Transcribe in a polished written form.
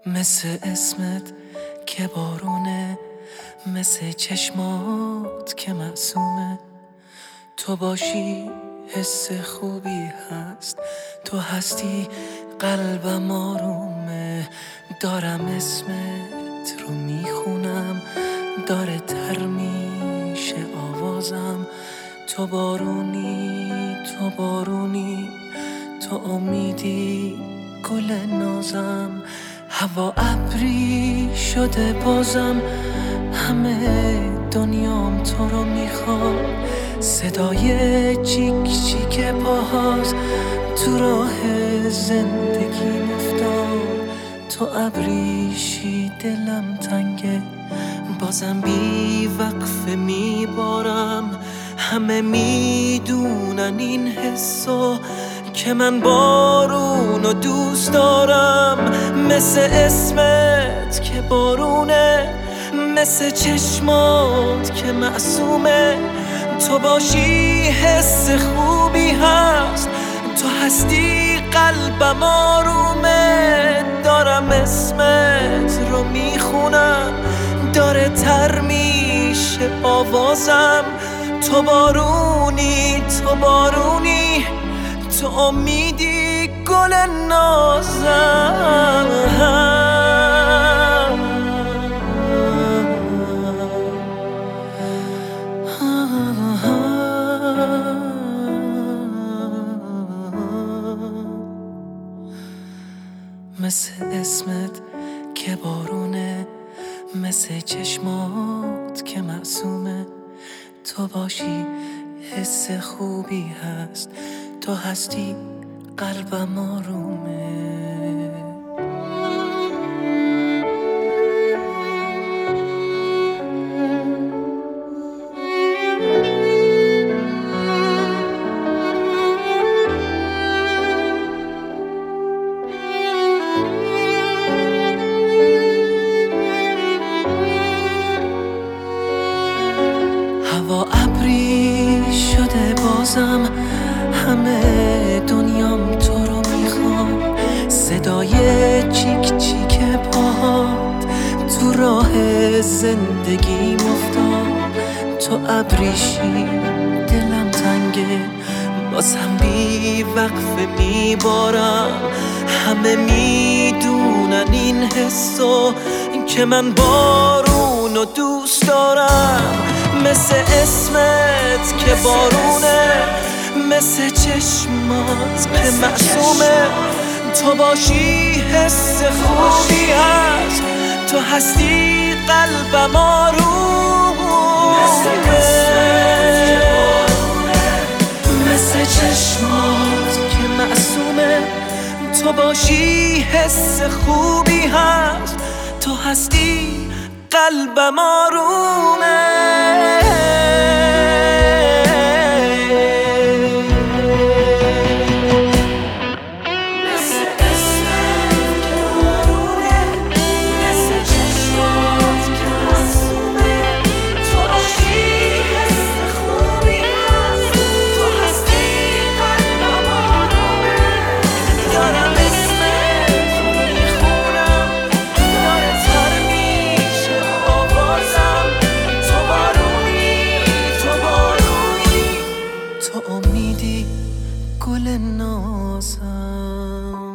مثل اسمت که بارونه، مثل چشمات که معصومه. تو باشی حس خوبی هست، تو هستی قلبم آرومه. دارم اسمت رو میخونم، داره تر میشه آوازم. تو بارونی، تو بارونی، تو امیدی گل نازم. هوا ابری شده بازم، همه دنیام تو رو میخواد. صدای چیک چیک پاهاست تو راه زندگی افتاد. تو ابریشی دلم تنگه، بازم بی وقفه میبارم. همه میدونن این حسو که من بارونو دوست دارم. مثل اسمت که بارونه، مثل چشمات که معصومه. تو باشی حس خوبی هست، تو هستی قلبم آرومه. دارم اسمت رو میخونم، داره تر میشه آوازم. تو بارونی، تو بارونی، تو امیدی گل نازم. مثل اسمت که بارونه، مثل چشمات که معصومه. تو باشی حس خوبی هست، تو هستی قلبم آرومه. هوا ابری شده بازم، همه دنیام تو رو میخواد. صدای چیک چیک پاهات تو راه زندگی افتاد. تو ابریشی دلم تنگه، بازم بی وقفه میبارم. همه میدونن این حسو که من بارونو دوست دارم. مثل اسمت که بارونه، مثل چشمات که معصومه. تو باشی حس خوبی هست، تو هستی قلبم آرومه. مثل چشمات که معصومه. تو باشی حس خوبی هست، تو هستی قلبم آرومه. تو امیدی گل نازم.